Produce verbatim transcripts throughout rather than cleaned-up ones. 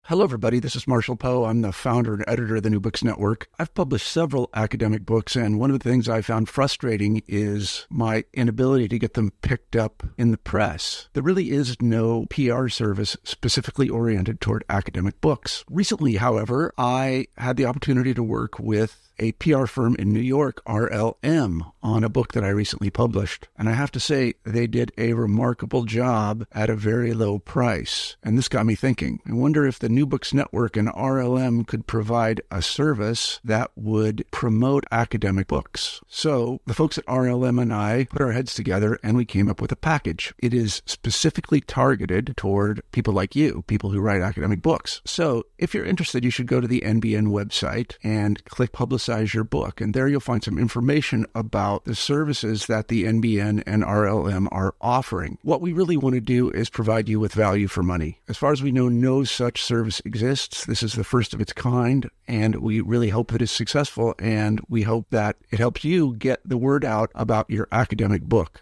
Hello, everybody. This is Marshall Poe. I'm the founder and editor of the New Books Network. I've published several academic books, and one of the things I found frustrating is my inability to get them picked up in the press. There really is no P R service specifically oriented toward academic books. Recently, however, I had the opportunity to work with a P R firm in New York, R L M, on a book that I recently published. And I have to say, they did a remarkable job at a very low price. And this got me thinking. I wonder if the New Books Network and R L M could provide a service that would promote academic books. So the folks at R L M and I put our heads together and we came up with a package. It is specifically targeted toward people like you, people who write academic books. So if you're interested, you should go to the N B N website and click Publicize your book. And there you'll find some information about the services that the N B N and R L M are offering. What we really want to do is provide you with value for money. As far as we know, no such service exists. This is the first of its kind, and we really hope that it's successful, and we hope that it helps you get the word out about your academic book.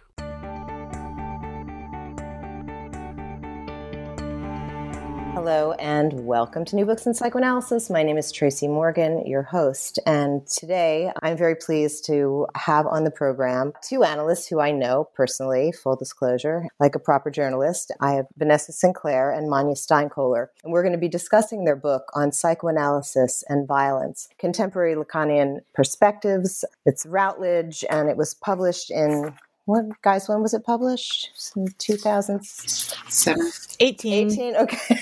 Hello and welcome to New Books in Psychoanalysis. My name is Tracy Morgan, your host, and today I'm very pleased to have on the program two analysts who I know personally, full disclosure, like a proper journalist. I have Vanessa Sinclair and Manya Steinkohler, and we're going to be discussing their book on psychoanalysis and violence, Contemporary Lacanian Perspectives. It's Routledge, and it was published in What, guys, when was it published? two thousand seven? eighteen. eighteen, okay.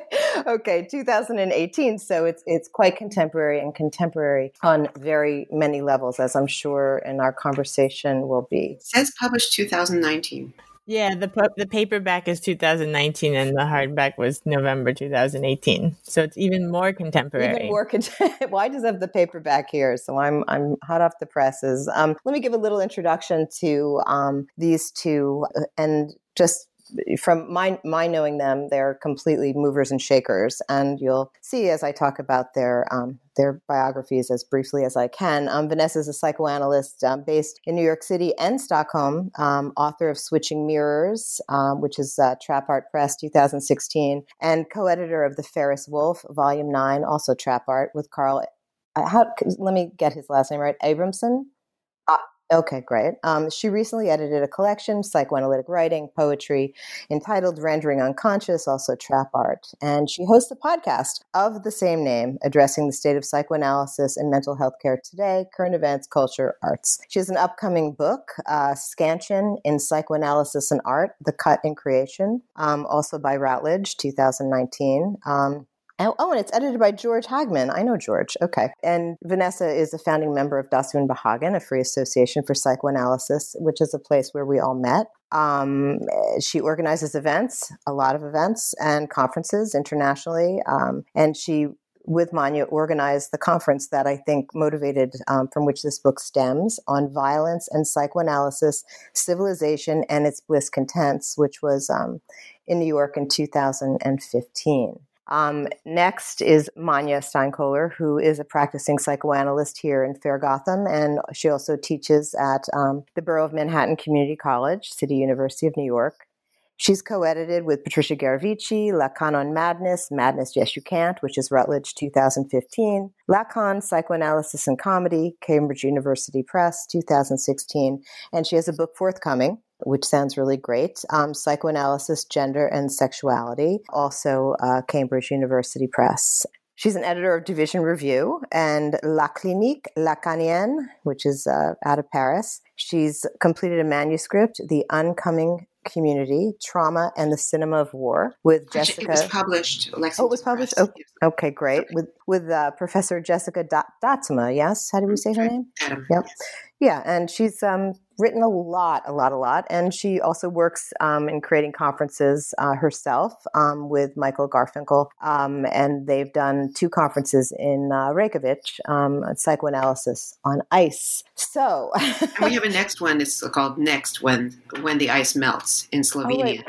Okay, two thousand eighteen. So it's it's quite contemporary and contemporary on very many levels, as I'm sure in our conversation will be. It says published two thousand nineteen. Yeah, the pu- the paperback is two thousand nineteen and the hardback was November two thousand eighteen. So it's even more contemporary. Even more contemporary. Well, I just have the paperback here, so I'm I'm hot off the presses. Um, let me give a little introduction to um, these two, and just from my my knowing them, they're completely movers and shakers, and you'll see as I talk about their um, their biographies as briefly as I can. Um, Vanessa is a psychoanalyst um, based in New York City and Stockholm, um, author of Switching Mirrors, um, which is uh, Trap Art Press, two thousand sixteen, and co-editor of The Ferris Wolf, Volume nine, also Trap Art, with Carl. Uh, how, let me get his last name right. Abramson. Uh, Okay, great. Um, she recently edited a collection, Psychoanalytic Writing, Poetry, entitled Rendering Unconscious, also Trap Art. And she hosts a podcast of the same name, addressing the state of psychoanalysis and mental health care today, current events, culture, arts. She has an upcoming book, uh, Scansion in Psychoanalysis and Art, The Cut in Creation, um, also by Routledge, two thousand nineteen. Um, Oh, and it's edited by George Hagman. I know George. Okay. And Vanessa is a founding member of Das Unbehagen, a free association for psychoanalysis, which is a place where we all met. Um, she organizes events, a lot of events and conferences internationally. Um, and she, with Manya, organized the conference that I think motivated, um, from which this book stems, on violence and psychoanalysis, civilization and its bliss contents, which was um, in New York in two thousand fifteen. Um, next is Manya Steinkohler, who is a practicing psychoanalyst here in Fair Gotham, and she also teaches at um, the Borough of Manhattan Community College, City University of New York. She's co-edited with Patricia Garavici, Lacan on Madness, Madness, Yes You Can't, which is Routledge two thousand fifteen, Lacan, Psychoanalysis and Comedy, Cambridge University Press, two thousand sixteen, and she has a book forthcoming, which sounds really great, um, Psychoanalysis, Gender and Sexuality, also uh, Cambridge University Press. She's an editor of Division Review and La Clinique Lacanienne, which is uh, out of Paris. She's completed a manuscript, The Uncoming Community, Trauma and the Cinema of War, with Jessica. It was published. Lexington oh, it was published? Oh, okay, great. Okay. With with uh, Professor Jessica Datsma, yes? How do we say her name? Adam. Yep. Yeah, and she's um, written a lot, a lot, a lot. And she also works um, in creating conferences uh, herself um, with Michael Garfinkel. Um, and they've done two conferences in uh, Reykjavik, um, Psychoanalysis on Ice. So. And we have a next one. It's called Next When When the Ice Melts in Slovenia.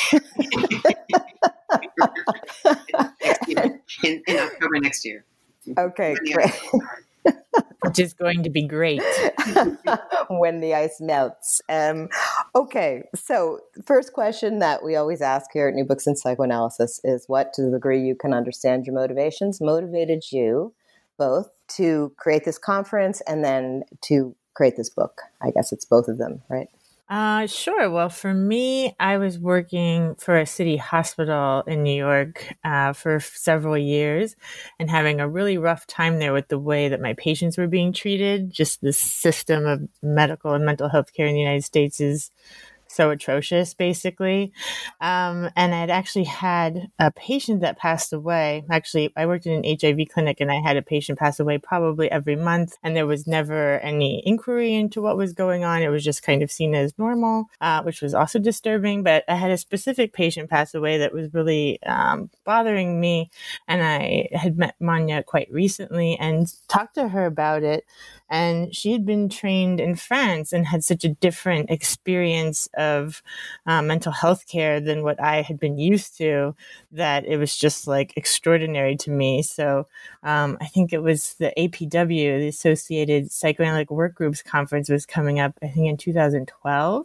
Oh, next year. In, in October next year. Okay, great. Which is going to be great. when the ice melts. Um, okay, so first question that we always ask here at New Books in Psychoanalysis is what, to the degree you can understand your motivations, motivated you both to create this conference and then to create this book? I guess it's both of them, right? Uh, sure. Well, for me, I was working for a city hospital in New York uh, for several years and having a really rough time there with the way that my patients were being treated. Just the system of medical and mental health care in the United States is so atrocious, basically. Um, and I'd actually had a patient that passed away. Actually, I worked in an H I V clinic and I had a patient pass away probably every month. And there was never any inquiry into what was going on. It was just kind of seen as normal, uh, which was also disturbing. But I had a specific patient pass away that was really um, bothering me. And I had met Manya quite recently and talked to her about it. And she had been trained in France and had such a different experience of uh, mental health care than what I had been used to that it was just like extraordinary to me. So um, I think it was the A P W, the Associated Psychoanalytic Work Groups Conference, was coming up, I think, in two thousand twelve.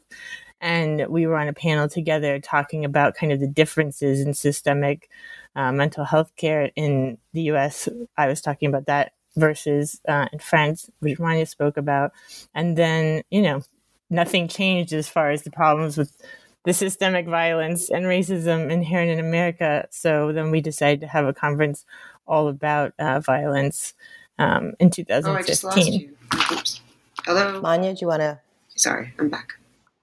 And we were on a panel together talking about kind of the differences in systemic uh, mental health care in the U S. I was talking about that versus uh, in France, which Manya spoke about. And then, you know, nothing changed as far as the problems with the systemic violence and racism inherent in America. So then we decided to have a conference all about uh, violence um, in two thousand fifteen. Oh, I just lost you. Oops. Hello? Manya, do you want to? Sorry, I'm back.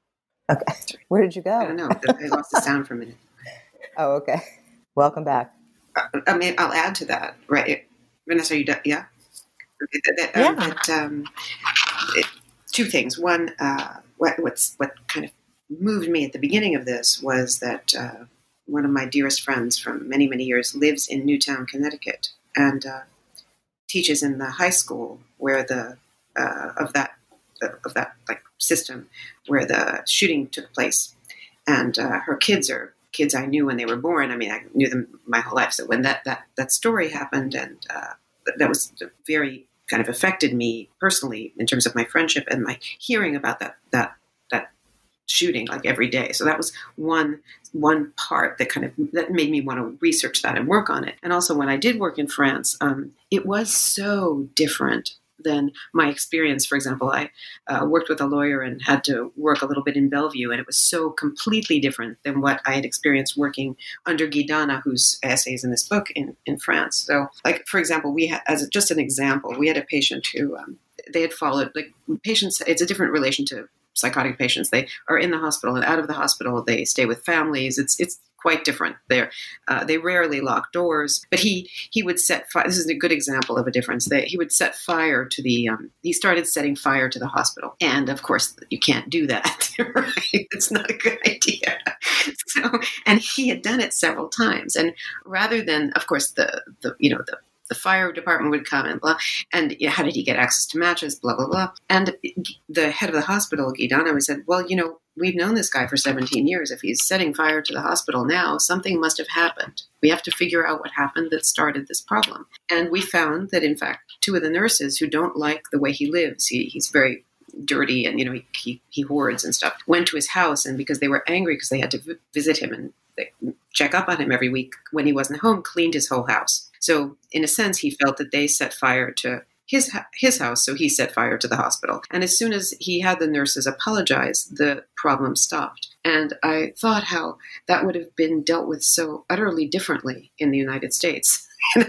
Okay. Where did you go? I don't know. I lost the sound for a minute. Oh, okay. Welcome back. Uh, I mean, I'll add to that, right? Vanessa, are you done? Yeah? That, that, Yeah. Um, that, um, it, two things. One, uh, what, what's, what kind of moved me at the beginning of this was that uh, one of my dearest friends from many, many years lives in Newtown, Connecticut, and uh, teaches in the high school where the uh, of that uh, of that like system where the shooting took place. And uh, her kids are kids I knew when they were born. I mean, I knew them my whole life. So when that that that story happened, and uh, that was very kind of affected me personally in terms of my friendship and my hearing about that that that shooting like every day. So that was one one part that kind of that made me want to research that and work on it. And also when I did work in France, um, it was so different than my experience. For example, I uh, worked with a lawyer and had to work a little bit in Bellevue, and it was so completely different than what I had experienced working under Guy Dana, whose essays in this book in, in France. So, like, for example, we had, as just an example, we had a patient who um, they had followed, like patients, it's a different relation to psychotic patients. They are in the hospital, and out of the hospital, they stay with families. It's it's quite different. They're, uh, they rarely lock doors, but he he would set fire. This is a good example of a difference. They, he would set fire to the, um, he started setting fire to the hospital. And of course, you can't do that, right? It's not a good idea. So, and he had done it several times. And rather than, of course, the, the you know, the, the fire department would come and blah, and you know, how did he get access to matches, blah, blah, blah. And the head of the hospital, Guy Dana, said, well, you know, we've known this guy for seventeen years. If he's setting fire to the hospital now, something must have happened. We have to figure out what happened that started this problem. And we found that, in fact, two of the nurses who don't like the way he lives, he, he's very dirty and, you know, he, he, he hoards and stuff, went to his house, and because they were angry because they had to v- visit him and they check up on him every week when he wasn't home, cleaned his whole house. So in a sense, he felt that they set fire to his his house, so he set fire to the hospital. And as soon as he had the nurses apologize, the problem stopped. And I thought how that would have been dealt with so utterly differently in the United States,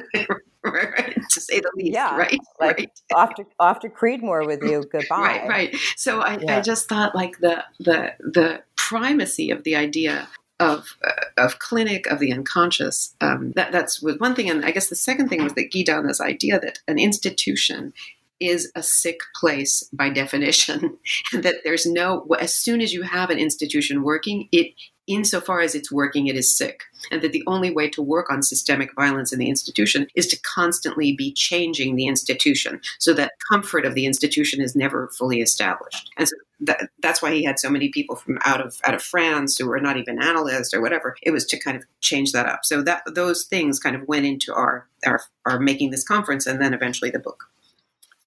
right? To say the least, Yeah, right? like right. off to off to Creedmoor with you. Goodbye. Right, right. So I, Yeah. I just thought like the the the primacy of the idea of uh, of clinic, of the unconscious. Um, that that's was one thing, and I guess the second thing was that Guy Dana's idea that an institution is a sick place by definition, and that there's no, as soon as you have an institution working, it, insofar as it's working, it is sick, and that the only way to work on systemic violence in the institution is to constantly be changing the institution, so that comfort of the institution is never fully established. And so that, that's why he had so many people from out of out of France who were not even analysts or whatever. It was to kind of change that up. So that those things kind of went into our our, our making this conference, and then eventually the book.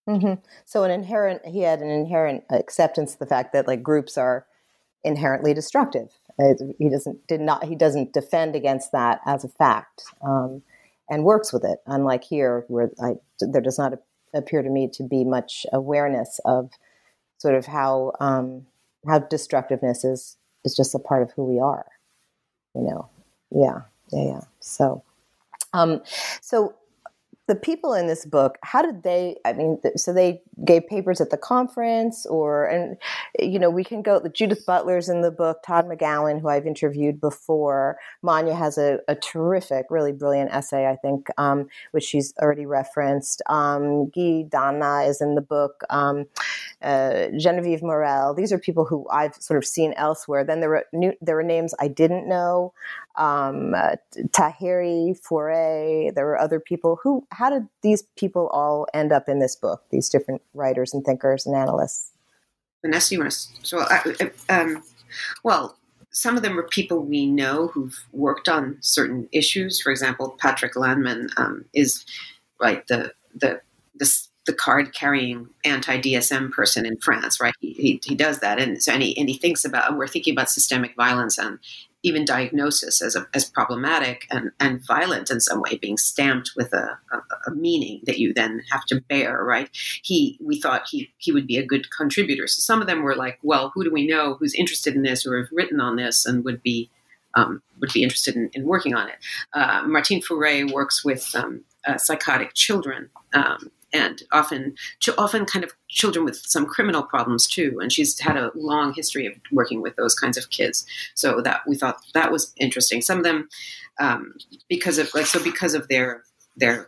Mm-hmm. So an inherent, he had an inherent acceptance of the fact that like groups are inherently destructive. He doesn't did not he doesn't defend against that as a fact, um, and works with it. Unlike here, where I, there does not appear to me to be much awareness of sort of how um, how destructiveness is is just a part of who we are. You know, yeah, yeah, yeah. So, um, so. The people in this book, how did they, I mean, so they gave papers at the conference or, and, you know, we can go, Judith Butler's in the book, Todd McGowan, who I've interviewed before. Manya has a, a terrific, really brilliant essay, I think, um, which she's already referenced. Um, Guy Dana is in the book, um, uh, Genevieve Morel. These are people who I've sort of seen elsewhere. Then there were new, there were names I didn't know. Um, uh, Tahiri, Foray, there were other people who, how did these people all end up in this book, these different writers and thinkers and analysts? Vanessa, you want to, so, uh, um, well, some of them are people we know who've worked on certain issues. For example, Patrick Landman um, is right, the, the, the, the card carrying anti-D S M person in France, right? He, he, he does that. And so, and he, and he thinks about, we're thinking about systemic violence and even diagnosis as a, as problematic and, and violent in some way, being stamped with a, a, a meaning that you then have to bear, right? He, we thought he, he would be a good contributor. So some of them were like, well, who do we know who's interested in this or have written on this and would be, um, would be interested in, in working on it? Uh, Martine Foray works with um, uh, psychotic children, um, and often, often kind of children with some criminal problems too. And she's had a long history of working with those kinds of kids. So that we thought that was interesting. Some of them, um, because of like, so because of their, their,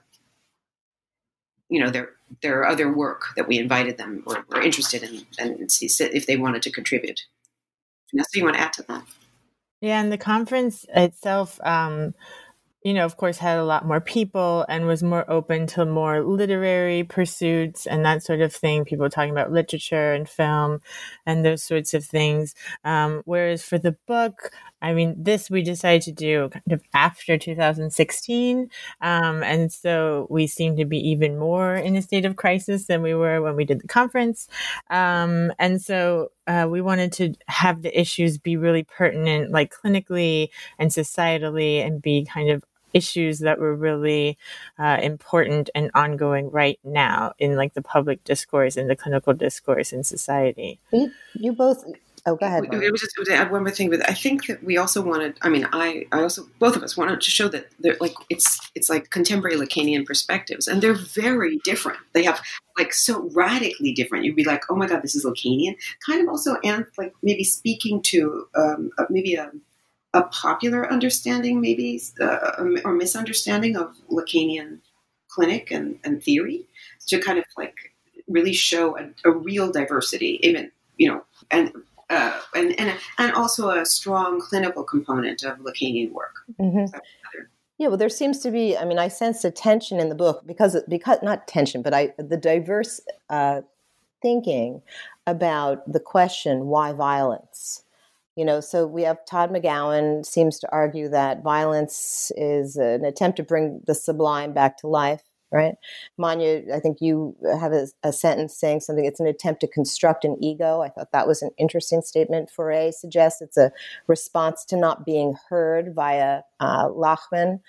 you know, their, their other work that we invited them or were interested in and see if they wanted to contribute. Vanessa, you want to add to that? Yeah. And the conference itself, um, you know, of course, had a lot more people and was more open to more literary pursuits and that sort of thing. People talking about literature and film and those sorts of things. Um, whereas for the book, I mean, this we decided to do kind of after two thousand sixteen. Um, and so we seem to be even more in a state of crisis than we were when we did the conference. Um, and so uh, we wanted to have the issues be really pertinent, like clinically and societally, and be kind of issues that were really uh, important and ongoing right now in like the public discourse and the clinical discourse in society. You, you both... Oh, go ahead. It, it was just to add one more thing, but I think that we also wanted. I mean, I, I also both of us wanted to show that they're like it's it's like contemporary Lacanian perspectives, and they're very different. They have like so radically different. You'd be like, oh my god, this is Lacanian. Kind of also, and like maybe speaking to um, maybe a a popular understanding, maybe uh, or misunderstanding of Lacanian clinic and, and theory, to kind of like really show a, a real diversity, even you know, and. Uh, and, and and also a strong clinical component of Lacanian work. Mm-hmm. Yeah, well, there seems to be. I mean, I sense a tension in the book because because not tension, but I the diverse uh, thinking about the question why violence. You know, so we have Todd McGowan seems to argue that violence is an attempt to bring the sublime back to life. Right. Manya, I think you have a, a sentence saying something. It's an attempt to construct an ego. I thought that was an interesting statement. Foray suggests it's a response to not being heard via uh, Lachman.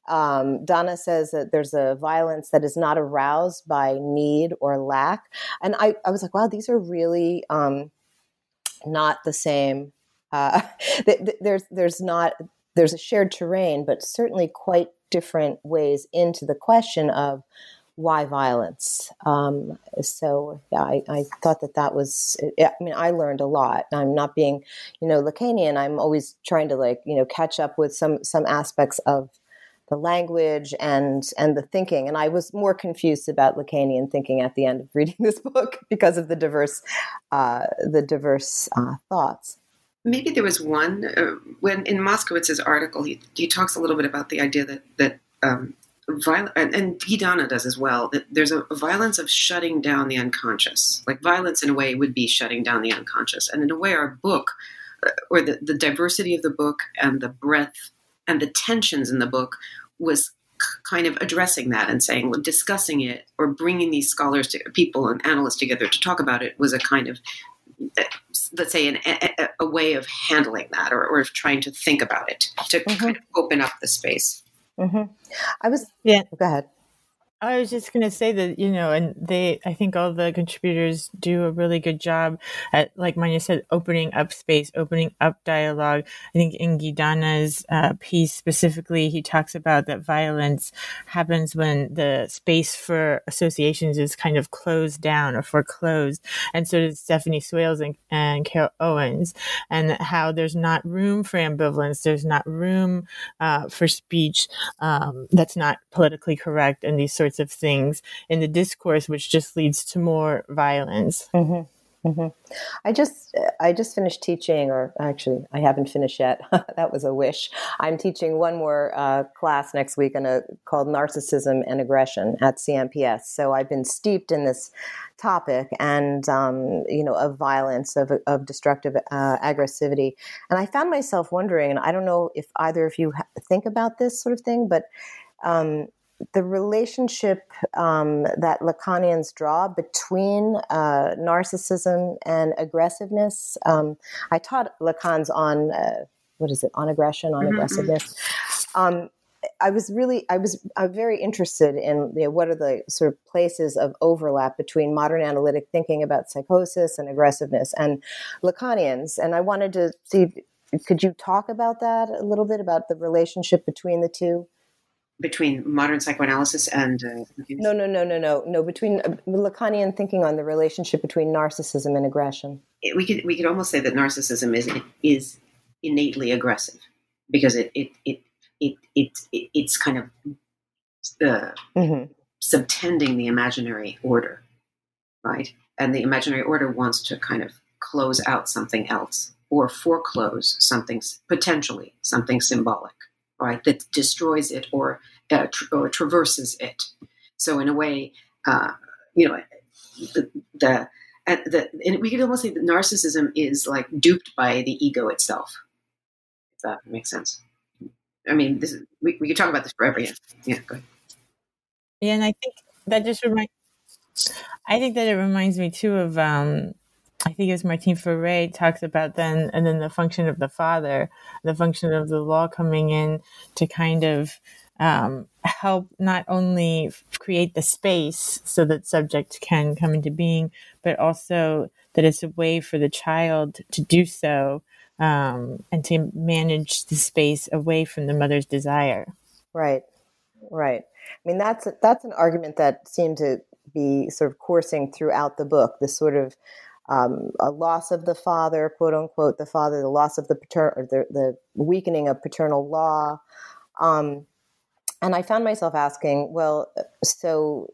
Um, Dana says that there's a violence that is not aroused by need or lack. And I, I was like, wow, these are really um, not the same. Uh, th- th- there's there's not there's a shared terrain, but certainly quite different ways into the question of why violence. Um, so yeah, I, I thought that that was, I mean, I learned a lot. I'm not being, you know, Lacanian. I'm always trying to like, you know, catch up with some, some aspects of the language and, and the thinking. And I was more confused about Lacanian thinking at the end of reading this book because of the diverse, uh, the diverse uh, thoughts. Maybe there was one uh, when in Moskowitz's article, he he talks a little bit about the idea that that um, violence, and, and Guy Dana does as well, that there's a, a violence of shutting down the unconscious. Like violence in a way would be shutting down the unconscious. And in a way, our book, uh, or the, the diversity of the book and the breadth and the tensions in the book was kind of addressing that and saying, well, discussing it or bringing these scholars, to, people and analysts together to talk about it was a kind of, let's say, an, a, a way of handling that or, or trying to think about it, to mm-hmm. kind of open up the space. Mm-hmm. I was, yeah. Go ahead. I was just going to say that, you know, and they, I think all the contributors do a really good job at, like Manya said, opening up space, opening up dialogue. I think in Gidana's uh, piece specifically, he talks about that violence happens when the space for associations is kind of closed down or foreclosed. And so does Stephanie Swales and, and Carol Owens, and how there's not room for ambivalence. There's not room uh, for speech um, that's not politically correct and these sorts of things in the discourse, which just leads to more violence. Mm-hmm. Mm-hmm. I just I just finished teaching, or actually I haven't finished yet. That was a wish. I'm teaching one more uh, class next week on a called Narcissism and Aggression at C M P S. So I've been steeped in this topic and um, you know of violence, of of destructive uh, aggressivity, and I found myself wondering, and I don't know if either of you ha- think about this sort of thing, but um, the relationship um, that Lacanians draw between uh, narcissism and aggressiveness. Um, I taught Lacans on, uh, what is it, on aggression, on mm-hmm. aggressiveness. Um, I was really, I was uh, very interested in you know, what are the sort of places of overlap between modern analytic thinking about psychosis and aggressiveness and Lacanians. And I wanted to see, could you talk about that a little bit, about the relationship between the two? Between modern psychoanalysis and uh, no, no, no, no, no, no. Between uh, Lacanian thinking on the relationship between narcissism and aggression, it, we could we could almost say that narcissism is is innately aggressive because it it it it, it, it it's kind of uh, mm-hmm. subtending the imaginary order, right? And the imaginary order wants to kind of close out something else or foreclose something potentially something symbolic. Right, that destroys it or uh, tra- or traverses it. So in a way, uh, you know, the the, uh, the and we could almost say that narcissism is like duped by the ego itself. If that makes sense. I mean, this is, we we could talk about this forever. Yeah, yeah. Go ahead. Yeah, and I think that just reminds. I think that it reminds me too of. Um, I think as Martine Ferré talks about then, and then the function of the father, the function of the law coming in to kind of um, help not only create the space so that subject can come into being, but also that it's a way for the child to do so um, and to manage the space away from the mother's desire. Right, right. I mean, that's that's an argument that seemed to be sort of coursing throughout the book, this sort of Um, a loss of the father, quote unquote, the father, the loss of the paternal, the, the weakening of paternal law. Um, and I found myself asking, well, so,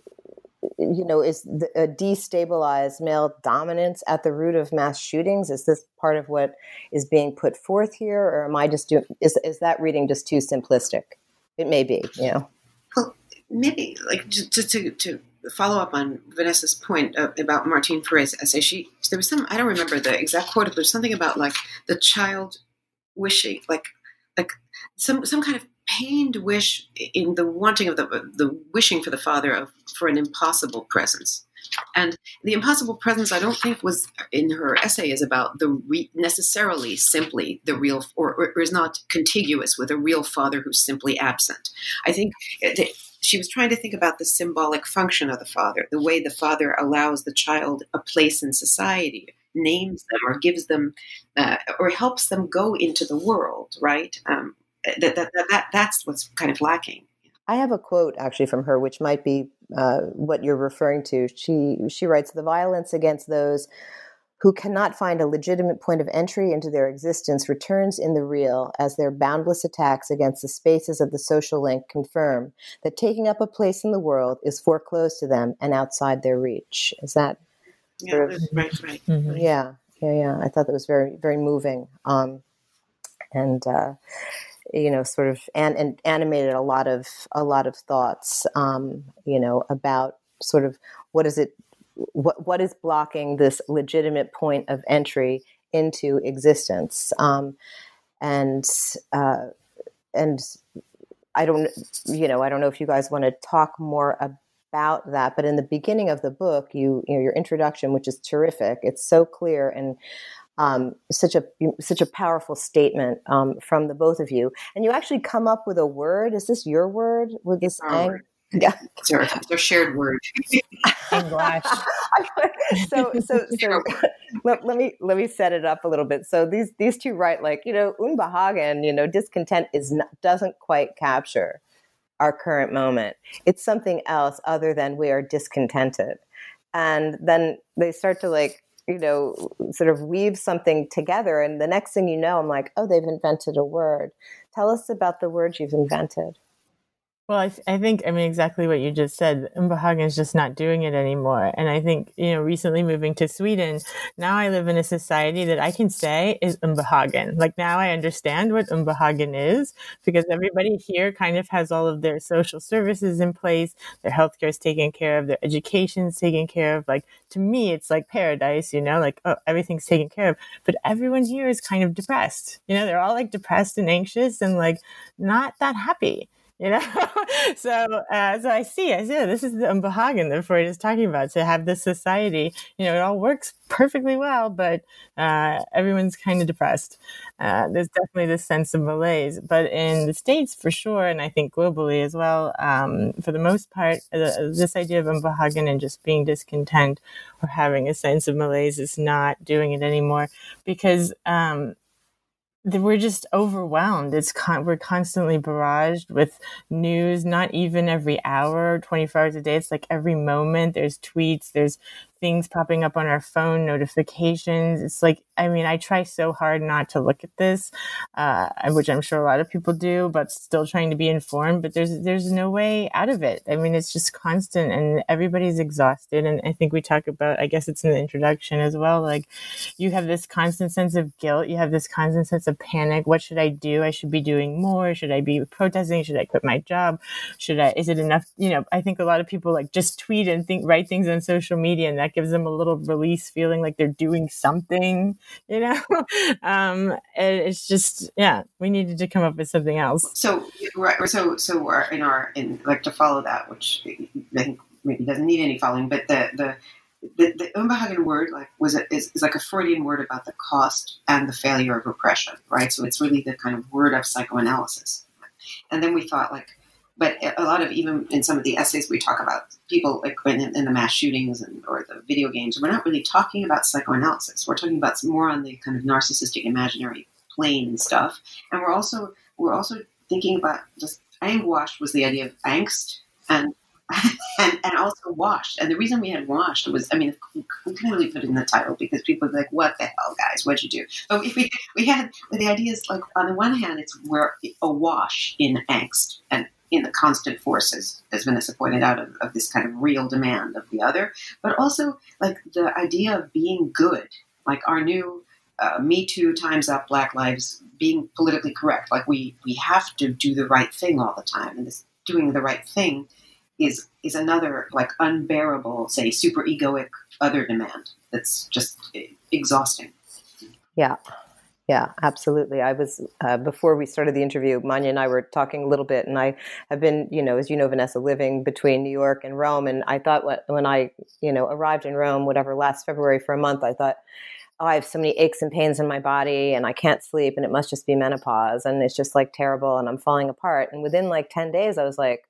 you know, is the, a destabilized male dominance at the root of mass shootings? Is this part of what is being put forth here? Or am I just doing, is, is that reading just too simplistic? It may be, you know. Well, maybe, like, just to, to follow up on Vanessa's point uh, about Martine Ferré's essay, she there was some, I don't remember the exact quote, but there's something about like the child wishing, like like some some kind of pained wish in the wanting of the the wishing for the father of for an impossible presence. And the impossible presence, I don't think was in her essay is about the re- necessarily simply the real, or, or is not contiguous with a real father who's simply absent. I think it, she was trying to think about the symbolic function of the father, the way the father allows the child a place in society, names them or gives them, uh, or helps them go into the world, right? Um, that, that, that, that's what's kind of lacking. I have a quote actually from her, which might be uh, what you're referring to. She she writes, "The violence against those who cannot find a legitimate point of entry into their existence returns in the real as their boundless attacks against the spaces of the social link confirm that taking up a place in the world is foreclosed to them and outside their reach." Is that yeah, of, right, right. Mm-hmm. Yeah, yeah, yeah. I thought that was very, very moving. Um, and, uh, you know, sort of and, and animated a lot of a lot of thoughts, um, you know, about sort of what is it, what what is blocking this legitimate point of entry into existence, um, and uh, and I don't, you know, I don't know if you guys want to talk more about that, but in the beginning of the book, you, you know, your introduction, which is terrific. It's so clear and um, such a such a powerful statement um, from the both of you. And you actually come up with a word. Is this your word? With this ang- yeah, it's our, it's our shared word. so so so let, let me let me set it up a little bit. So these these two write like, you know, Unbehagen, you know, discontent is not, doesn't quite capture our current moment. It's something else other than we are discontented. And then they start to like, you know, sort of weave something together. And the next thing you know, I'm like, oh, they've invented a word. Tell us about the word you've invented. Well, I, th- I think, I mean, exactly what you just said. Unbehagen is just not doing it anymore. And I think, you know, recently moving to Sweden, now I live in a society that I can say is Unbehagen. Like now I understand what Unbehagen is because everybody here kind of has all of their social services in place. Their healthcare is taken care of. Their education is taken care of. Like to me, it's like paradise, you know, like, oh, everything's taken care of. But everyone here is kind of depressed. You know, they're all like depressed and anxious and like not that happy. You know, so uh, so I see, I see, this is the Unbehagen that Freud is talking about, to have this society, you know, it all works perfectly well, but uh, everyone's kind of depressed. Uh, there's definitely this sense of malaise, but in the States for sure, and I think globally as well, um, for the most part, uh, this idea of Unbehagen and just being discontent or having a sense of malaise is not doing it anymore because um we're just overwhelmed. It's con- we're constantly barraged with news, not even every hour, twenty-four hours a day. It's like every moment there's tweets, there's things popping up on our phone, notifications. It's like, I mean, I try so hard not to look at this, uh, which I'm sure a lot of people do, but still trying to be informed. But there's there's no way out of it. I mean, it's just constant and everybody's exhausted. And I think we talk about, I guess it's in the introduction as well, like you have this constant sense of guilt. You have this constant sense of panic. What should I do? I should be doing more. Should I be protesting? Should I quit my job? Should I, is it enough? You know, I think a lot of people like just tweet and think, write things on social media, and that gives them a little release, feeling like they're doing something, you know? um, and it's just, yeah, we needed to come up with something else. So, right, so, so we're in our, in like to follow that, which I think maybe doesn't need any following, but the, the, The, the Unbehagen word like was a, is, is like a Freudian word about the cost and the failure of repression, right? So it's really the kind of word of psychoanalysis. And then we thought like, but a lot of, even in some of the essays we talk about people like in, in the mass shootings and or the video games, we're not really talking about psychoanalysis. We're talking about more on the kind of narcissistic imaginary plane stuff. And we're also we're also thinking about just anguish was the idea of angst and and, and also washed. And the reason we had washed was, I mean, we couldn't really put it in the title because people would be like, what the hell, guys, what'd you do? But we, we had, the idea is like, on the one hand, it's we're awash in angst and in the constant forces, as Vanessa pointed out, of, of this kind of real demand of the other, but also like the idea of being good, like our new uh, Me Too, Time's Up, Black Lives, being politically correct. Like we, we have to do the right thing all the time. And this doing the right thing is is another like unbearable, say, super egoic other demand that's just exhausting. Yeah, yeah, absolutely. I was, uh, before we started the interview, Manya and I were talking a little bit, and I have been, you know, as you know, Vanessa, living between New York and Rome. And I thought what, when I, you know, arrived in Rome, whatever, last February for a month, I thought, oh, I have so many aches and pains in my body and I can't sleep and it must just be menopause. And it's just like terrible and I'm falling apart. And within like ten days, I was like,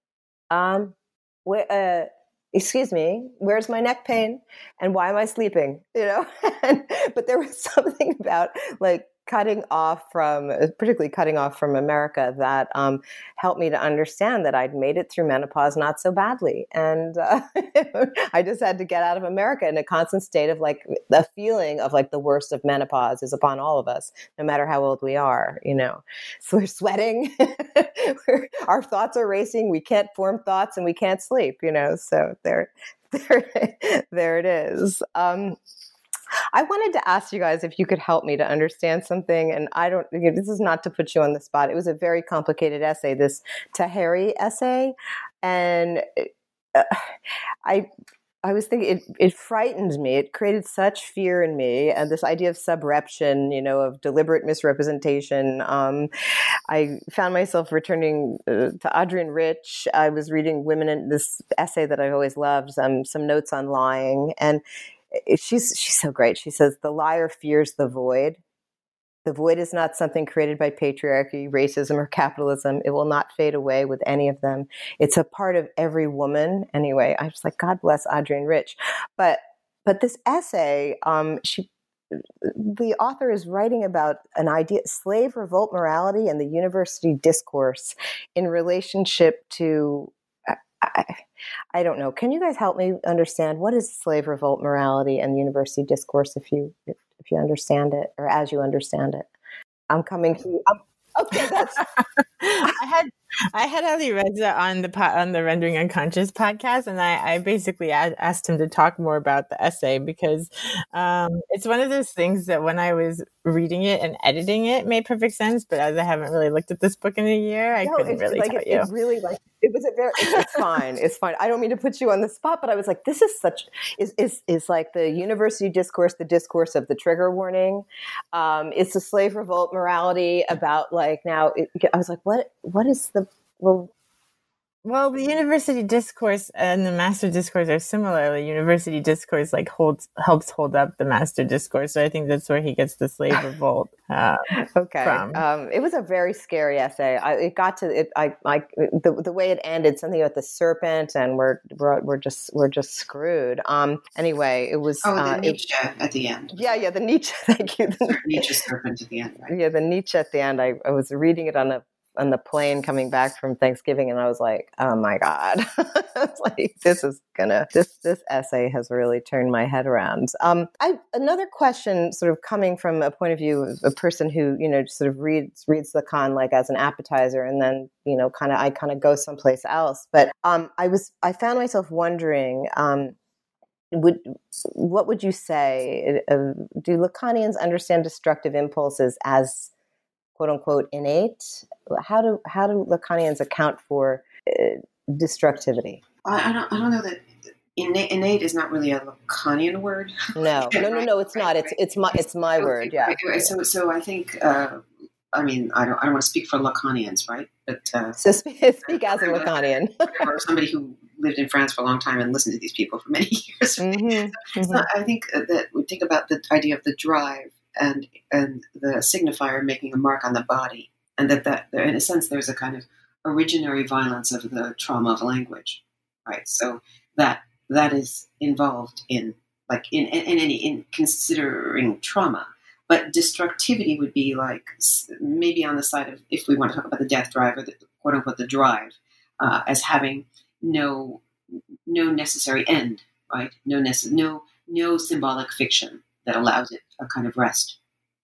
um, where, uh, excuse me, where's my neck pain and why am I sleeping? You know, and, but there was something about like cutting off from, particularly cutting off from America that um, helped me to understand that I'd made it through menopause not so badly. And uh, I just had to get out of America in a constant state of like the feeling of like the worst of menopause is upon all of us, no matter how old we are, you know. So we're sweating, we're, our thoughts are racing, we can't form thoughts and we can't sleep, you know. So there, there, there it is. Um, I wanted to ask you guys if you could help me to understand something, and I don't, you know, this is not to put you on the spot. It was a very complicated essay, this Taheri essay, and uh, I I was thinking it, it frightened me. It created such fear in me. And this idea of subreption, you know, of deliberate misrepresentation. Um, I found myself returning uh, to Adrienne Rich. I was reading Women in this essay that I always loved, um, some notes on lying. And she's, she's so great. She says, the liar fears the void. The void is not something created by patriarchy, racism, or capitalism. It will not fade away with any of them. It's a part of every woman. Anyway, I was like, God bless Adrienne Rich. But but this essay, um, she the author is writing about an idea, slave revolt morality and the university discourse in relationship to, I, I don't know. Can you guys help me understand what is slave revolt morality and the university discourse if you if, if you understand it or as you understand it? I'm coming to you. I'm, okay, that's. I had I had Ali Reza on the po- on the Rendering Unconscious podcast, and I, I basically ad- asked him to talk more about the essay because um, it's one of those things that when I was reading it and editing it made perfect sense, but as I haven't really looked at this book in a year, I no, couldn't it's really like tell it, you. it really like it was a very. It's, it's fine. It's fine. I don't mean to put you on the spot, but I was like, this is such is is is like the university discourse, the discourse of the trigger warning. Um, it's a slave revolt morality about like now. It, I was like, what what is the well. Well, the university discourse and the master discourse are similar. The university discourse like holds helps hold up the master discourse. So I think that's where he gets the slave revolt uh, okay. from. Um, it was a very scary essay. I, it got to it. I like the the way it ended. Something about the serpent, and we're we're, we're just we're just screwed. Um. Anyway, it was. Oh, the uh, Nietzsche it, at the end. Yeah, yeah. The Nietzsche. Thank you. The, Nietzsche serpent at the end, right? Yeah, the Nietzsche at the end. I, I was reading it on a. on the plane coming back from Thanksgiving, and I was like, "Oh my God!" It's like this is gonna this this essay has really turned my head around. Um, I another question, sort of coming from a point of view of a person who you know sort of reads reads Lacan like as an appetizer, and then you know kind of I kind of go someplace else. But um, I was I found myself wondering. Um, Would what would you say? Uh, do Lacanians understand destructive impulses as "quote unquote" innate? How do how do Lacanians account for uh, destructivity? I, I don't I don't know that innate, innate is not really a Lacanian word. No, no, no, no. It's not. It's it's my it's my word. Yeah. So so I think. Uh, I mean, I don't I don't want to speak for Lacanians, right? But uh, so speak, speak as a Lacanian, or somebody who lived in France for a long time and listened to these people for many years. Mm-hmm, so, mm-hmm. so I think that we think about the idea of the drive and and the signifier making a mark on the body, and that that there, in a sense there's a kind of originary violence of the trauma of language, right? So that that is involved in like in in, in any in considering trauma. But destructivity would be like maybe on the side of, if we want to talk about the death drive or the quote unquote the drive, uh, as having no no necessary end, right? No necess- no no symbolic fiction that allows it a kind of rest.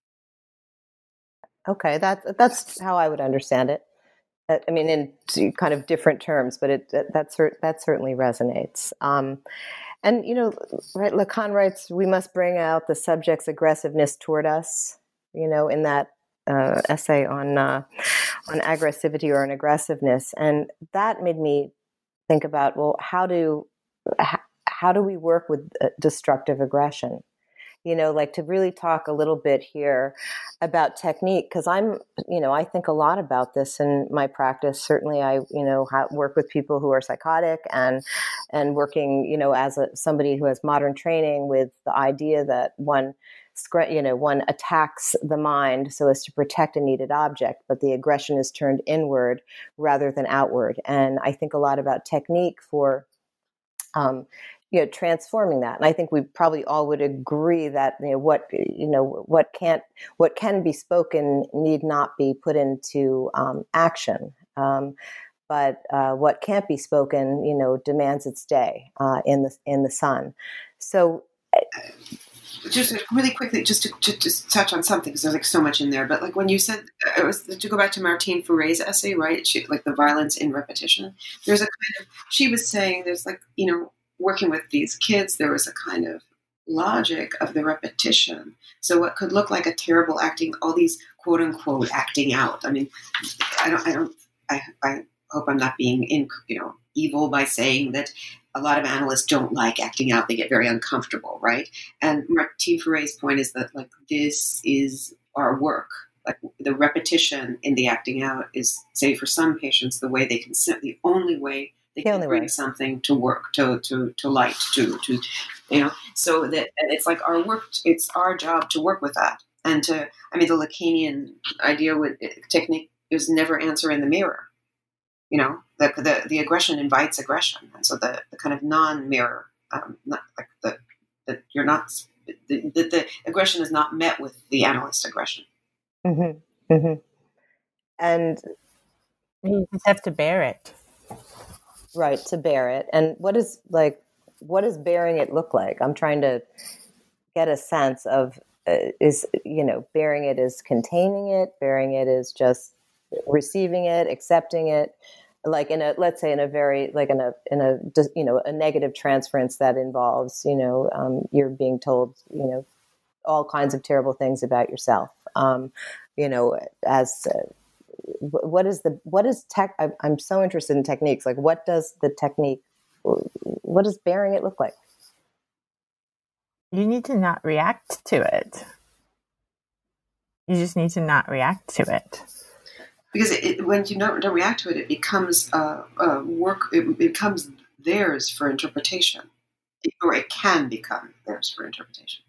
Okay, that that's how I would understand it. I mean, in kind of different terms, but it that that, cert- that certainly resonates. Um, and you know, right? Lacan writes, "We must bring out the subject's aggressiveness toward us." You know, in that uh, essay on uh, on aggressivity or an aggressiveness, and that made me think about, well, how do how do we work with destructive aggression? You know, like to really talk a little bit here about technique, because I'm, you know, I think a lot about this in my practice. Certainly, I, you know, ha- work with people who are psychotic and and working, you know, as a, somebody who has modern training with the idea that one, you know, one attacks the mind so as to protect a needed object, but the aggression is turned inward rather than outward. And I think a lot about technique for um, you know, transforming that. And I think we probably all would agree that, you know, what, you know, what can't, what can be spoken need not be put into um, action. Um, but uh, what can't be spoken, you know, demands its day uh, in the, in the sun. So just really quickly, just to, to just touch on something, because there's like so much in there, but like when you said, it was to go back to Martine Fouré's essay, right? She, like the violence in repetition. There's a kind of, she was saying there's like, you know, working with these kids, there was a kind of logic of the repetition. So what could look like a terrible acting, all these quote unquote acting out. I mean, I don't, I don't, I, I hope I'm not being in, you know, evil by saying that a lot of analysts don't like acting out. They get very uncomfortable, right? And Martine Ferre's point is that, like, this is our work. Like, the repetition in the acting out is, say, for some patients, the way they can, the only way they The can only bring way. something to work, to, to, to light, to, to, you know, so that it's like our work, it's our job to work with that. And to, I mean, the Lacanian idea with technique is never answer in the mirror. You know, the, the, the aggression invites aggression. And so the, the kind of non-mirror, um, not like the, that you're not, the, the, the aggression is not met with the analyst aggression. Mm-hmm. Mm-hmm. And You just have to bear it. right, to bear it. And what is like, what does bearing it look like? I'm trying to get a sense of, uh, is, you know, bearing it is containing it, bearing it is just receiving it, accepting it, like in a, let's say in a very, like in a, in a, you know, a negative transference that involves, you know, um, you're being told, you know, all kinds of terrible things about yourself. Um, you know, as, uh, what is the, what is tech, I, I'm so interested in techniques. Like, what does the technique, what does bearing it look like? You need to not react to it. You just need to not react to it. Because it, when you don't, don't react to it, it becomes uh, uh, work, it becomes theirs for interpretation. It, or it can become theirs for interpretation.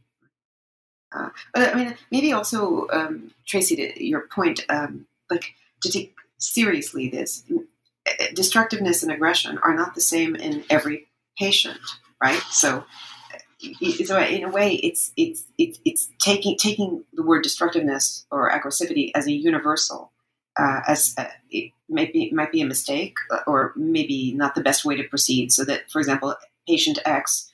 Uh, but I mean, maybe also, um, Tracy, to your point, um, like, to take seriously this, destructiveness and aggression are not the same in every patient, right? So, so in a way, it's it's it's, it's taking taking the word destructiveness or aggressivity as a universal, uh, as a, it might be might be a mistake, or maybe not the best way to proceed. So that, for example, patient X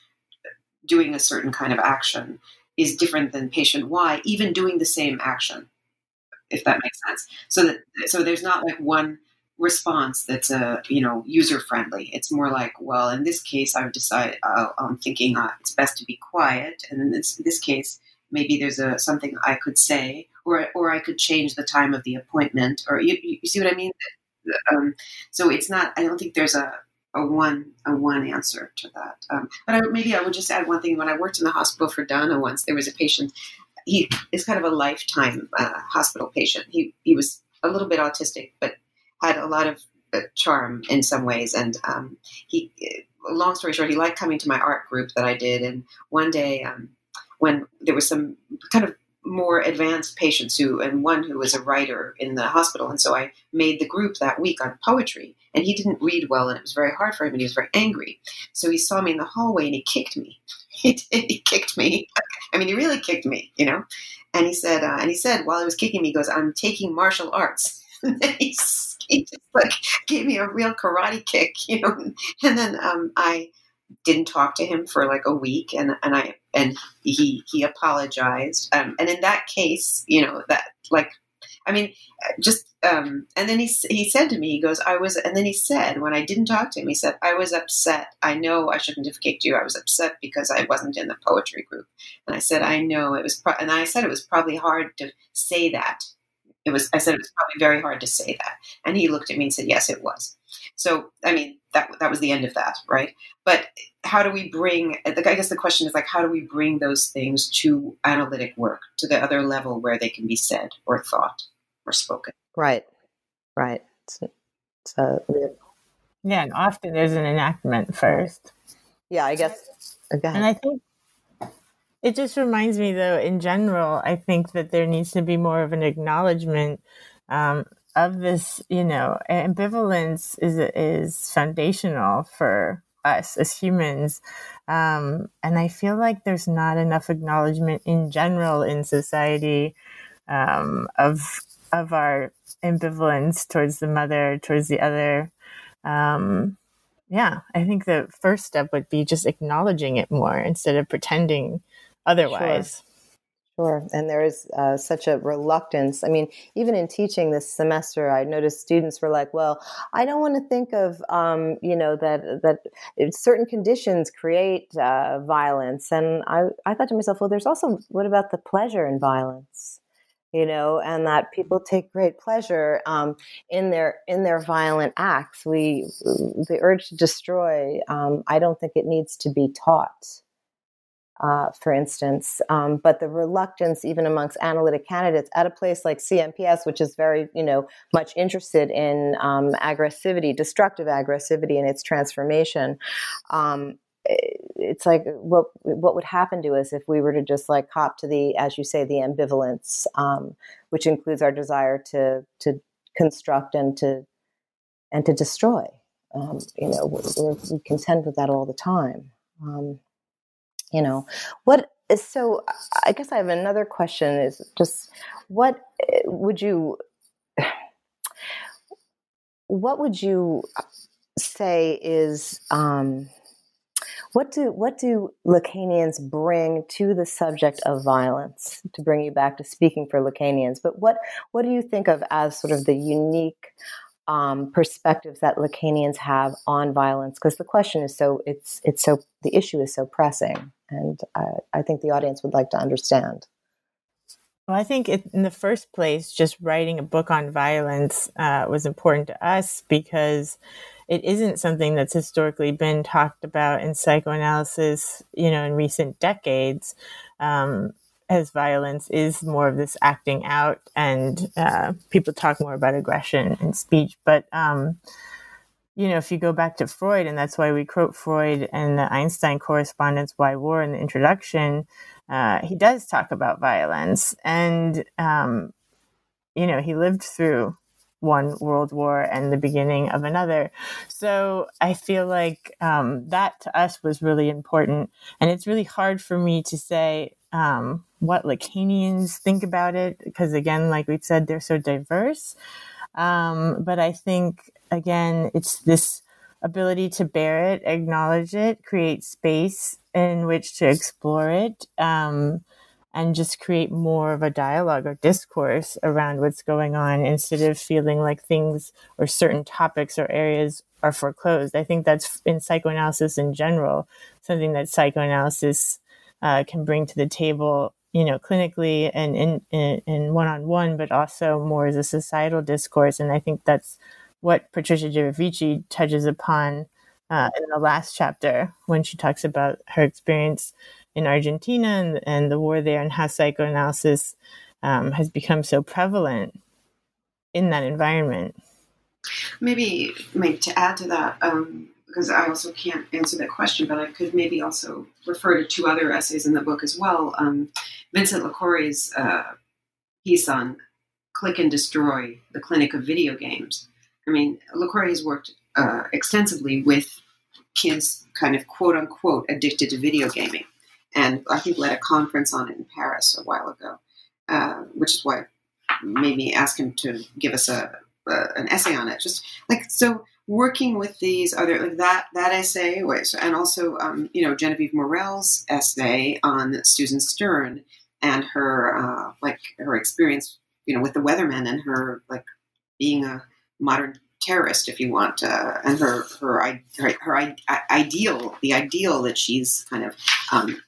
doing a certain kind of action is different than patient Y even doing the same action, if that makes sense. So that so there's not like one response that's a, you know, user friendly. It's more like, well, in this case, I've decided uh, I'm thinking uh, it's best to be quiet, and in this this case, maybe there's a something I could say, or or I could change the time of the appointment, or you, you see what I mean? Um, so it's not. I don't think there's a a one a one answer to that. Um, but I, maybe I would just add one thing. When I worked in the hospital for Dana once, there was a patient. He is kind of a lifetime uh, hospital patient. He he was a little bit autistic, but had a lot of uh, charm in some ways. And um, he, long story short, he liked coming to my art group that I did. And one day, um, when there was some kind of more advanced patients who, and one who was a writer in the hospital, and so I made the group that week on poetry. And he didn't read well, and it was very hard for him, and he was very angry. So he saw me in the hallway, and he kicked me. He did. He kicked me. I mean, he really kicked me, you know. And he said, uh, and he said, while he was kicking me, he goes, "I'm taking martial arts." And then he, he just like gave me a real karate kick, you know. And then um, I didn't talk to him for like a week, and and I and he he apologized. Um, and in that case, you know, that like, I mean, just um, and then he he said to me, he goes, I was, and then he said, when I didn't talk to him, he said, I was upset. I know I shouldn't have kicked you. I was upset because I wasn't in the poetry group. And I said, I know it was, pro-, and I said it was probably hard to say that. It was, I said it was probably very hard to say that. And he looked at me and said, yes, it was. So, I mean, that that was the end of that, right? But how do we bring, I guess the question is like, how do we bring those things to analytic work, to the other level where they can be said or thought or spoken? Right, right. So, yeah, and often there's an enactment first. Yeah, I guess. Okay. And I think it just reminds me, though, in general, I think that there needs to be more of an acknowledgement um, of this, you know, ambivalence is is foundational for us as humans. Um, and I feel like there's not enough acknowledgement in general in society um, of of our ambivalence towards the mother, towards the other. Um, yeah, I think the first step would be just acknowledging it more instead of pretending otherwise. Sure. Sure. And there is uh, such a reluctance. I mean, even in teaching this semester, I noticed students were like, well, I don't want to think of, um, you know, that that certain conditions create uh, violence. And I, I thought to myself, well, there's also, what about the pleasure in violence? you know, and that people take great pleasure um, in their in their violent acts. We the urge to destroy. Um, I don't think it needs to be taught. Uh, for instance, um, but the reluctance, even amongst analytic candidates at a place like C M P S, which is very, you know, much interested in um, aggressivity, destructive aggressivity, and its transformation. Um, it's like what what would happen to us if we were to just like cop to the, as you say, the ambivalence, um, which includes our desire to to construct and to and to destroy. Um, you know, we're, we contend with that all the time. Um, You know, what is so, I guess I have another question is just what would you, what would you say is, um, what do, what do Lacanians bring to the subject of violence, to bring you back to speaking for Lacanians, but what, what do you think of as sort of the unique Um, perspectives that Lacanians have on violence? Because the question is so, it's it's so, the issue is so pressing, and I, I think the audience would like to understand. Well, I think it, in the first place, just writing a book on violence uh, was important to us because it isn't something that's historically been talked about in psychoanalysis, you know, in recent decades. Um, as violence is more of this acting out, and uh, people talk more about aggression and speech. But, um, you know, if you go back to Freud, and that's why we quote Freud and the Einstein correspondence, Why War, in the introduction, uh, he does talk about violence. And, um, you know, he lived through one world war and the beginning of another. So I feel like um, that to us was really important. And it's really hard for me to say um, what Lacanians think about it, because again, like we've said, they're so diverse. Um, but I think, again, it's this ability to bear it, acknowledge it, create space in which to explore it, um, and just create more of a dialogue or discourse around what's going on instead of feeling like things or certain topics or areas are foreclosed. I think that's in psychoanalysis in general, something that psychoanalysis uh, can bring to the table, you know, clinically and in, in, in one-on-one, but also more as a societal discourse. And I think that's what Patricia Giovici touches upon uh, in the last chapter when she talks about her experience in Argentina and, and the war there, and how psychoanalysis um, has become so prevalent in that environment. Maybe, maybe to add to that, um, because I also can't answer that question, but I could maybe also refer to two other essays in the book as well. Um, Vincent LaCorrie's uh, piece on Click and Destroy, the Clinic of Video Games. I mean, LaCorrie has worked uh, extensively with kids kind of quote-unquote addicted to video gaming. And I think led a conference on it in Paris a while ago, uh, which is why made me ask him to give us a, a an essay on it. Just like, so working with these other, like that that essay, and also um, you know, Genevieve Morel's essay on Susan Stern and her uh, like her experience, you know, with the Weathermen and her like being a modern terrorist, if you want, uh, and her her her, her ideal, the ideal that she's kind of um,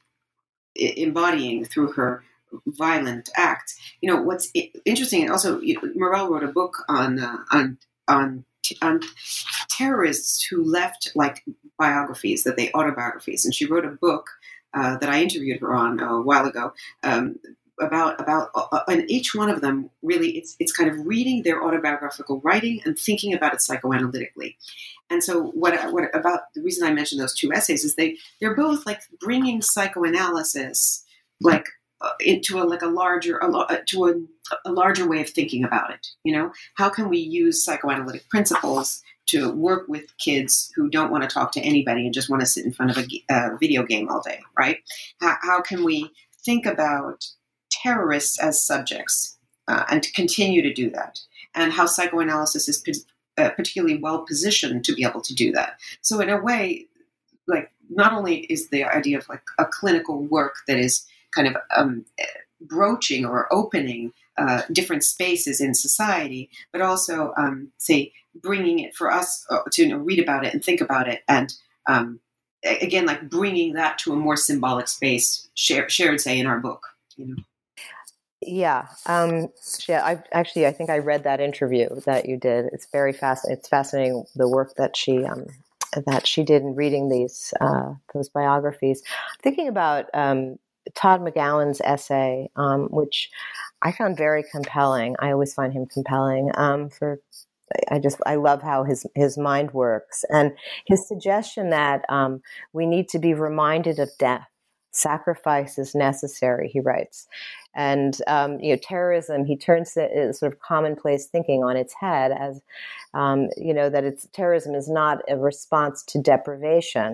embodying through her violent act. You know, what's interesting, and also you know, Morel wrote a book on uh, on on on terrorists who left like biographies, that they autobiographies, and she wrote a book uh, that I interviewed her on a while ago. Um, about about uh, and each one of them really it's it's kind of reading their autobiographical writing and thinking about it psychoanalytically. And so what what about the reason I mentioned those two essays is they they're both like bringing psychoanalysis like uh, into a like a larger a, to a, a larger way of thinking about it. You know, how can we use psychoanalytic principles to work with kids who don't want to talk to anybody and just want to sit in front of a, a video game all day, right? How, how can we think about terrorists as subjects uh, and to continue to do that, and how psychoanalysis is p- uh, particularly well positioned to be able to do that. So in a way, like not only is the idea of like a clinical work that is kind of um, broaching or opening uh, different spaces in society, but also um, say bringing it for us uh, to you know, read about it and think about it, and um, again like bringing that to a more symbolic space, share, shared say in our book. You know. Yeah. Um, yeah. I actually, I think I read that interview that you did. It's very fast. It's fascinating the work that she um, that she did in reading these uh, those biographies. Thinking about um, Todd McGowan's essay, um, which I found very compelling. I always find him compelling. Um, for I just I love how his his mind works, and his suggestion that um, we need to be reminded of death. Sacrifice is necessary, he writes. And, um, you know, terrorism, he turns the sort of commonplace thinking on its head as, um, you know, that it's terrorism is not a response to deprivation.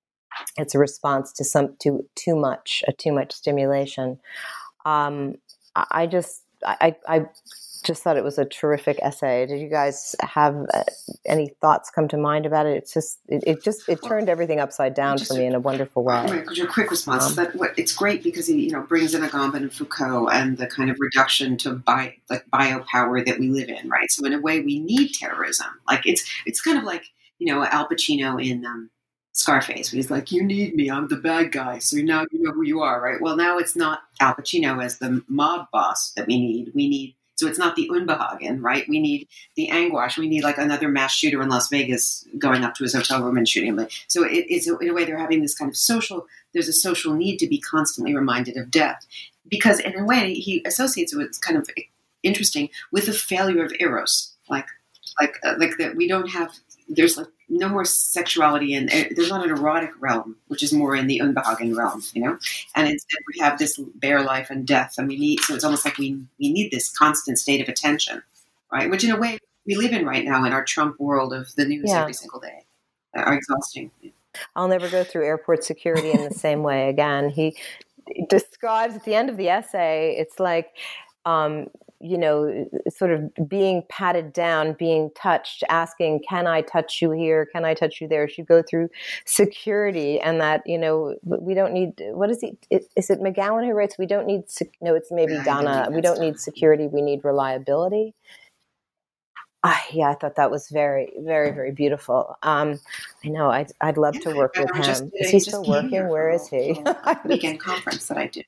It's a response to some, to too much, a too much stimulation. Um, I just, I, I just thought it was a terrific essay. Did you guys have uh, any thoughts come to mind about it? It's just, it, it just, it turned well, everything upside down for me in a wonderful way. Right, because your quick response um, is that what, it's great because he, you know, brings in Agamben and Foucault and the kind of reduction to bio, like biopower that we live in, right? So in a way, we need terrorism. Like it's, it's kind of like, you know, Al Pacino in um, Scarface, when he's like, "You need me, I'm the bad guy, so now you know who you are," right? Well, now it's not Al Pacino as the mob boss that we need. We need So it's not the Unbehagen, right? We need the anguish. We need like another mass shooter in Las Vegas going up to his hotel room and shooting him. So it, it's in a way they're having this kind of social, there's a social need to be constantly reminded of death. Because in a way he associates it with kind of interesting with the failure of Eros. Like, like, uh, like that we don't have, there's like no more sexuality and there's not an erotic realm, which is more in the Unbehagen realm, you know? And instead we have this bare life and death. And we need, so it's almost like we, we need this constant state of attention, right? Which in a way we live in right now in our Trump world of the news yeah. every single day are exhausting. I'll never go through airport security in the same way again. He describes at the end of the essay, it's like, um, you know, sort of being patted down, being touched, asking, "Can I touch you here? Can I touch you there?" She go through security, and that, you know, we don't need, what is it? Is it McGowan who writes, we don't need, no, it's maybe yeah, Donna, we don't need security, we need reliability. Ah, yeah, I thought that was very, very, very beautiful. Um, I know, I'd, I'd love yeah, to work with him. Just, is he still working? Where is he? A weekend conference that I did.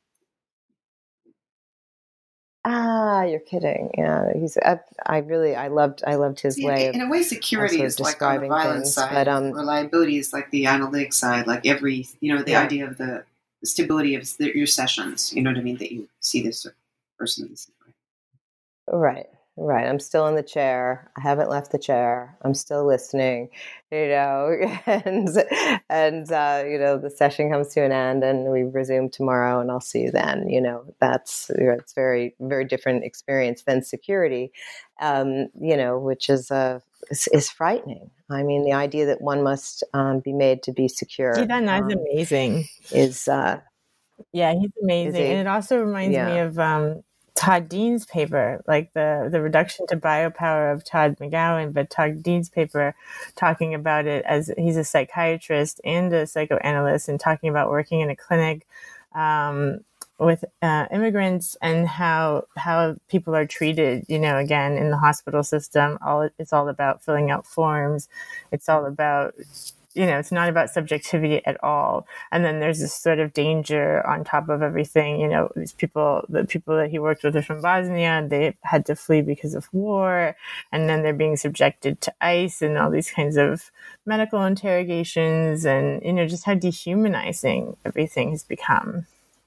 Ah, you're kidding. Yeah, he's. I, I really, I loved, I loved his See, way. In, in a way, security is like on the violence things, side. But, um, reliability is like the analytic side. Like every, you know, the yeah. idea of the stability of the, your sessions. You know what I mean? That you see this person. Right. Right. I'm still in the chair. I haven't left the chair. I'm still listening, you know, and, and, uh, you know, the session comes to an end and we resume tomorrow and I'll see you then, you know, that's, you know, it's very, very different experience than security, um, you know, which is, uh, is, is frightening. I mean, the idea that one must, um, be made to be secure. Yeah, that's um, amazing. Is, uh, yeah, he's amazing. he? And it also reminds yeah. me of, um, Todd Dean's paper, like the, the reduction to biopower of Todd McGowan, but Todd Dean's paper talking about it as he's a psychiatrist and a psychoanalyst and talking about working in a clinic um, with uh, immigrants and how how people are treated, you know, again, in the hospital system. All it's all about filling out forms. It's all about, you know, it's not about subjectivity at all. And then there's this sort of danger on top of everything. You know, these people, the people that he worked with are from Bosnia, and they had to flee because of war. And then they're being subjected to ICE and all these kinds of medical interrogations, and, you know, just how dehumanizing everything has become.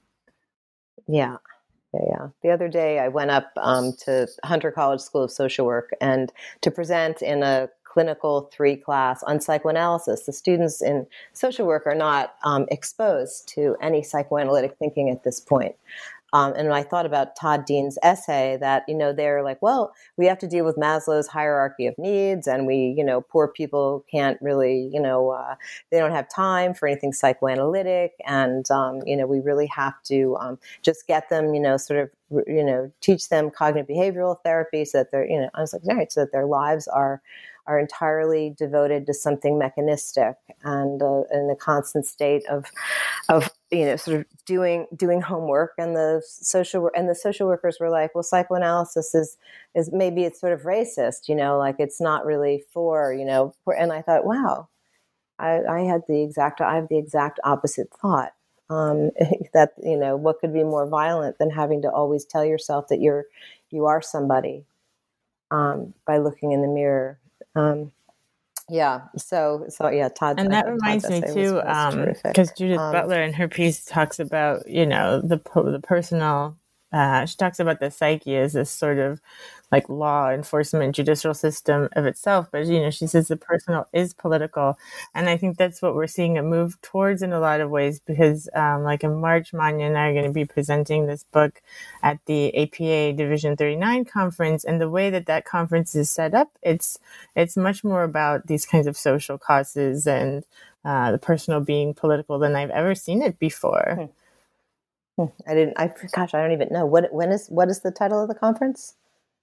Yeah. Yeah, yeah. The other day I went up um, to Hunter College School of Social Work and to present in a clinical three class on psychoanalysis. The students in social work are not um, exposed to any psychoanalytic thinking at this point. Um, and I thought about Todd Dean's essay that, you know, they're like, well, we have to deal with Maslow's hierarchy of needs, and we, you know, poor people can't really, you know, uh, they don't have time for anything psychoanalytic. And, um, you know, we really have to um, just get them, you know, sort of, you know, teach them cognitive behavioral therapy so that they're, you know, I was like, all right, so that their lives are are entirely devoted to something mechanistic and uh, in a constant state of, of you know, sort of doing doing homework. And the social and the social workers were like, well, psychoanalysis is is maybe it's sort of racist, you know, like it's not really for, you know, for, and I thought, wow, I, I had the exact I have the exact opposite thought. Um, that, you know, what could be more violent than having to always tell yourself that you're, you are somebody, um, by looking in the mirror. Um, yeah. So, so yeah, Todd. And that uh, reminds me Todd's too, because um, Judith um, Butler in her piece talks about, you know, the the personal. Uh, she talks about the psyche as this sort of like law enforcement judicial system of itself, but you know, she says the personal is political, and I think that's what we're seeing a move towards in a lot of ways. Because, um, like in March, Manya and I are going to be presenting this book at the A P A Division thirty-nine conference, and the way that that conference is set up, it's it's much more about these kinds of social causes and uh, the personal being political than I've ever seen it before. Hmm. I didn't. I gosh, I don't even know what. When is what is the title of the conference?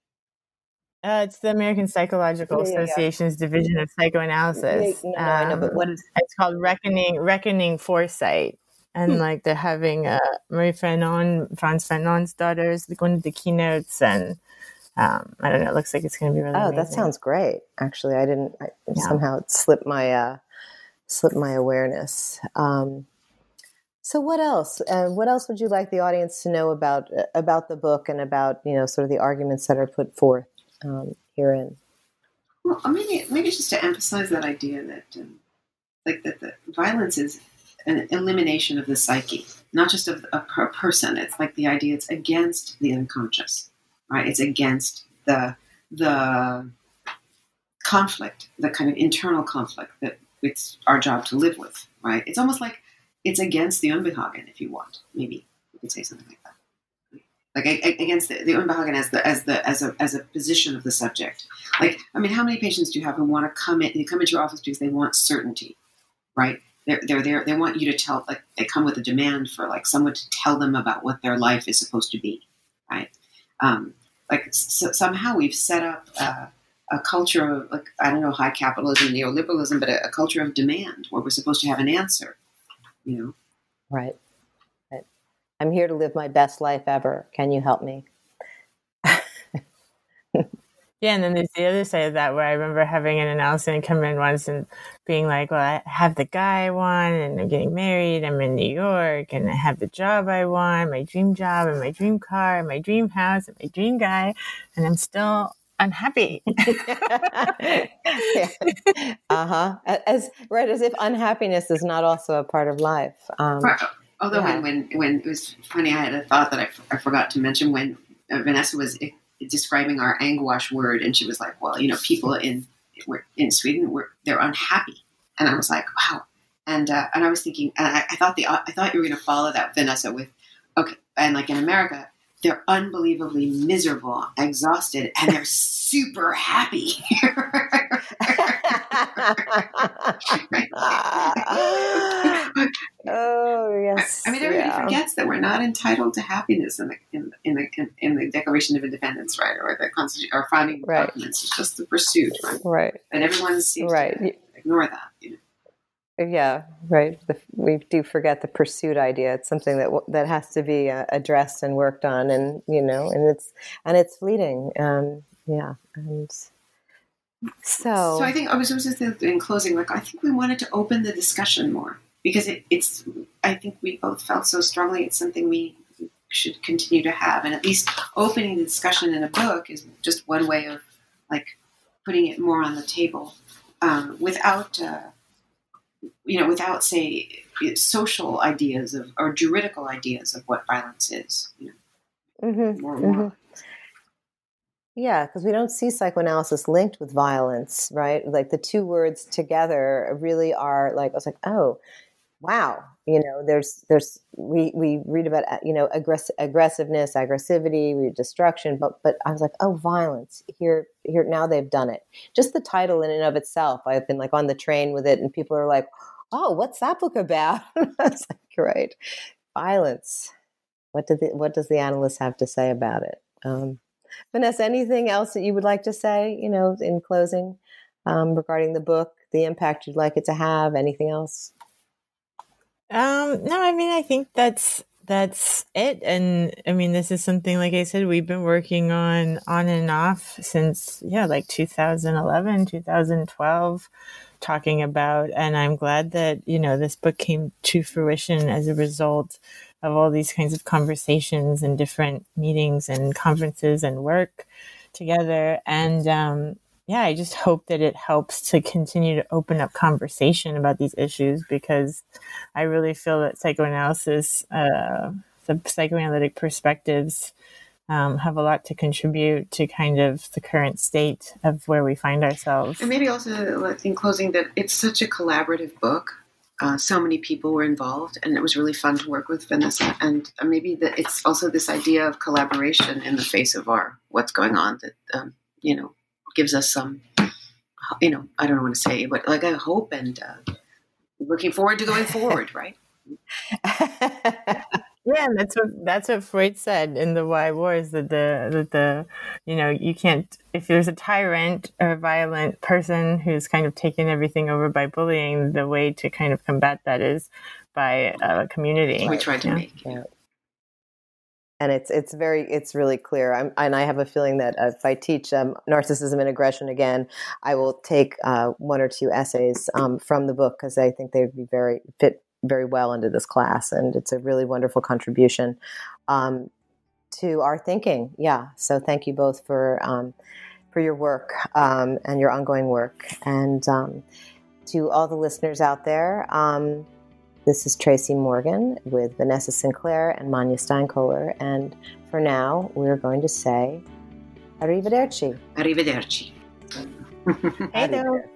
Uh, it's the American Psychological Yeah, yeah, yeah. Association's Division of Psychoanalysis. Yeah, no, no, I know, but what is? It's called Reckoning Reckoning Foresight, and Hmm. like they're having uh, Marie Fanon, Frantz Fanon's daughters going to the keynotes, and um, I don't know. It looks like it's going to be really. Oh, amazing. that sounds great. Actually, I didn't. I, Yeah. Somehow it slipped my uh, slipped my awareness. Um, So what else? Uh, what else would you like the audience to know about uh, about the book and about, you know, sort of the arguments that are put forth um, herein? Well, maybe maybe just to emphasize that idea that um, like that the violence is an elimination of the psyche, not just of a per person. It's like the idea it's against the unconscious, right? It's against the the conflict, the kind of internal conflict that it's our job to live with, right? It's almost like it's against the Unbehagen, if you want. Maybe you could say something like that. Like against the, the Unbehagen as the as the as a as a position of the subject. Like, I mean, how many patients do you have who want to come in? They come into your office because they want certainty, right? They're they're there. They want you to tell. Like, they come with a demand for like someone to tell them about what their life is supposed to be, right? Um, like so, somehow we've set up uh, a culture of like I don't know high capitalism, neoliberalism, but a, a culture of demand where we're supposed to have an answer. You know, right, right. I'm here to live my best life ever. Can you help me? Yeah, and then there's the other side of that where I remember having an analysis come in once and being like, well, I have the guy I want and I'm getting married, I'm in New York and I have the job I want, my dream job and my dream car and my dream house and my dream guy, and I'm still unhappy. Yeah. Uh-huh. As right, as if unhappiness is not also a part of life. Um, Although yeah. when, when, when it was funny, I had a thought that I, I forgot to mention when uh, Vanessa was describing our anguash word, and she was like, well, you know, people in in Sweden, were they're unhappy. And I was like, wow. And uh, and I was thinking, and I, I thought the I thought you were going to follow that, Vanessa, with, okay, and like in America, they're unbelievably miserable, exhausted, and they're super happy. Oh yes. I mean, everybody yeah. forgets that we're not entitled to happiness in the in, in the in, in the Declaration of Independence, right, or the Constitution, or founding right. documents. It's just the pursuit, right? Right. And everyone seems right. to ignore that. You know? Yeah, right. The, we do forget the pursuit idea. It's something that that has to be uh, addressed and worked on, and you know, and it's and it's fleeting. Um, yeah, and so. So I think I was just in closing, like I think we wanted to open the discussion more because it, it's. I think we both felt so strongly it's something we should continue to have, and at least opening the discussion in a book is just one way of like putting it more on the table um, without. Uh, you know, without, say, social ideas of or juridical ideas of what violence is. You know, mm-hmm, more, mm-hmm. more. Yeah, because we don't see psychoanalysis linked with violence, right? Like the two words together really are like, I was like, oh, wow. You know, there's, there's, we, we read about, you know, aggress- aggressiveness, aggressivity, we destruction, but, but I was like, oh, violence here, here, now they've done it. Just the title in and of itself. I've been like on the train with it and people are like, oh, what's that book about? I was like, right. Violence. What did the, what does the analyst have to say about it? Um, Vanessa, anything else that you would like to say, you know, in closing, um, regarding the book, the impact you'd like it to have, anything else? Um, no, I mean, I think that's, that's it. And I mean, this is something, like I said, we've been working on, on and off since, yeah, like two thousand eleven, two thousand twelve, talking about. And I'm glad that, you know, this book came to fruition as a result of all these kinds of conversations and different meetings and conferences and work together. And um, yeah, I just hope that it helps to continue to open up conversation about these issues, because I really feel that psychoanalysis, uh, the psychoanalytic perspectives um, have a lot to contribute to kind of the current state of where we find ourselves. And maybe also, in closing, that it's such a collaborative book. Uh, so many people were involved, and it was really fun to work with Vanessa. And uh, maybe that it's also this idea of collaboration in the face of our what's going on that um, you know gives us some, you know, I don't want to say, but like a hope and uh, looking forward to going forward, right? Yeah, and that's what that's what Freud said in The Why Wars, that the that the you know you can't, if there's a tyrant or a violent person who's kind of taken everything over by bullying, the way to kind of combat that is by a community. We tried to yeah. make. Yeah. And it's it's very it's really clear. I'm, and I have a feeling that if I teach um, narcissism and aggression again, I will take uh, one or two essays um, from the book, because I think they would be very fit very well into this class, and it's a really wonderful contribution um, to our thinking. Yeah. So thank you both for um, for your work um, and your ongoing work, and um, to all the listeners out there. Um, This is Tracy Morgan with Vanessa Sinclair and Manya Steinkohler. And for now, we're going to say arrivederci. Arrivederci. Hey, though.